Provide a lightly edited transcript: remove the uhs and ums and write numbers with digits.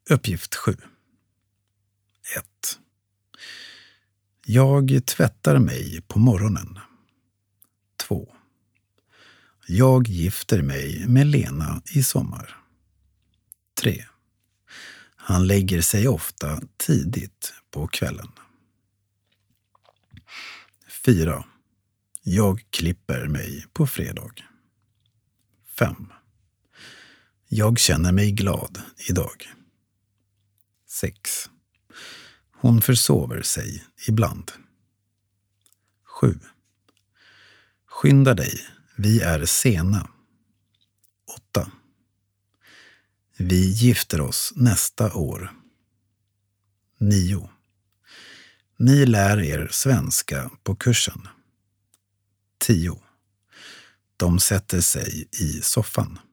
Uppgift 7. 1. Jag tvättar mig på morgonen. 2. Jag gifter mig med Lena i sommar. 3. Han lägger sig ofta tidigt på kvällen. 4. Jag klipper mig på fredag. 5. Jag känner mig glad idag. 6. Hon försover sig ibland. 7. Skynda dig, vi är sena. 8. Vi gifter oss nästa år. 9. Ni lär er svenska på kursen. 10. De sätter sig i soffan.